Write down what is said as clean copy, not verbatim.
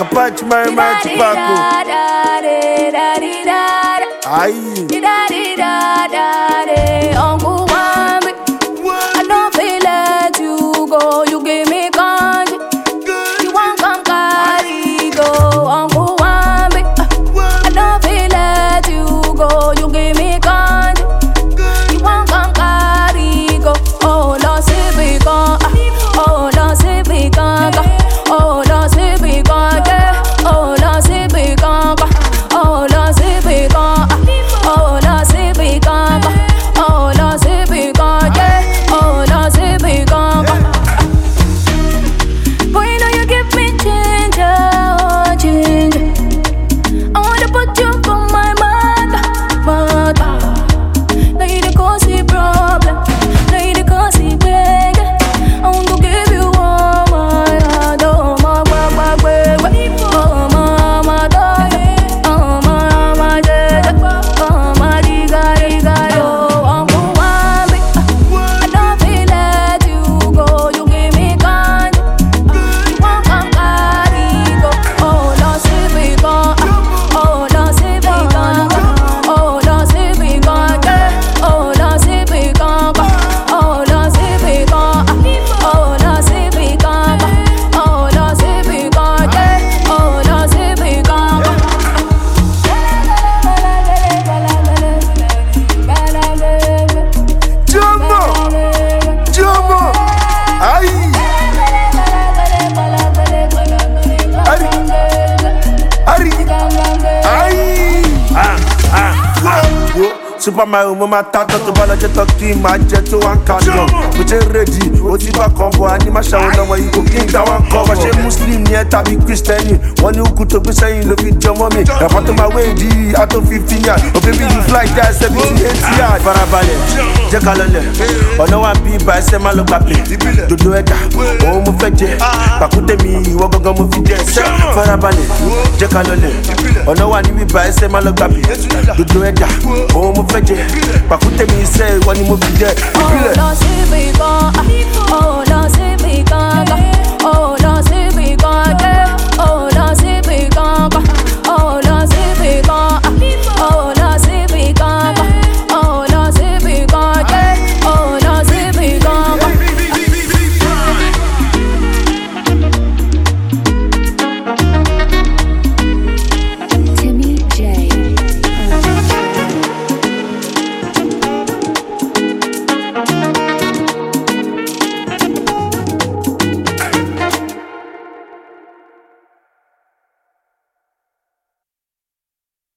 Apache my tobacco. Aye. Uncle Wambi, I don't feel let you go. You give me kanji. You want come carry go. Uncle Wambi, I don't feel let you go. You give me kanji. You want come carry go. Oh, Lord, see me go. Oh, Lord, see me go. Oh, Lord, see me go. Oh, Lord, see me go. Oh, Lord, see me go. Oh, Lord, see me go. Oh, Lord, see me go. Oh, Lord, see me go. Boy, now you give me change, oh, change. I wanna put you for my mother. Now you the cause the problem. Now you the cause the beg. I want to give you all my heart. Oh, my baby. Oh, my daughter. Oh, my dad. Oh, my diga. Oh, Uncle Wambi. I don't feel let you go. You give me kanji. You want come carry go. Oh, Lord, see me go. Oh, Lord, see me go. Oh, Lord, see me go. Oh, Lord, see me go. Oh, Lord, see me go. Oh, Lord, see me go. Oh, Lord, see me go. Oh, Lord, see me go. Jomo. Aye. Aye. Super Mario, mama tata to balaje talk my jet to one candle. Which is ready, what if I come for any masha where you go king that one cover. She Muslim near tabi Christian. One you could to be saying love it your mommy. I put my way G out of 15 years. Oh baby you fly that 70, 80 yards. Farabale, Jakalale. Oh no one be by Sema Lokapi. Do it. Oh mo fetche. Pakute mi wagogo mo fide. Farabale, Jakalale. Oh no one be by Sema Lokapi. Do it. Oh mo fetche. Pakute mi say one mo fide. Oh, Lord, see me go. Oh,